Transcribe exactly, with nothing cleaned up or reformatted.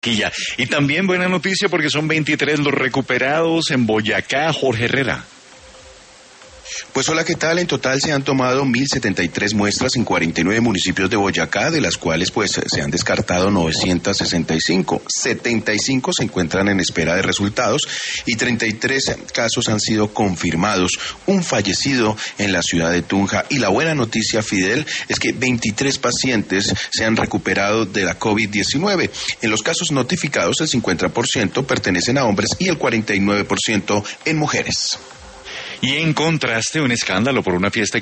Barranquilla. Y también buena noticia porque son veintitrés los recuperados en Boyacá. Jorge Herrera. Pues hola, ¿qué tal? En total se han tomado mil setenta y tres muestras en cuarenta y nueve municipios de Boyacá, de las cuales pues se han descartado novecientas sesenta y cinco. setenta y cinco se encuentran en espera de resultados y treinta y tres casos han sido confirmados. Un fallecido en la ciudad de Tunja. Y la buena noticia, Fidel, es que veintitrés pacientes se han recuperado de la COVID diecinueve. En los casos notificados, el cincuenta por ciento pertenecen a hombres y el cuarenta y nueve por ciento en mujeres. Y en contraste, un escándalo por una fiesta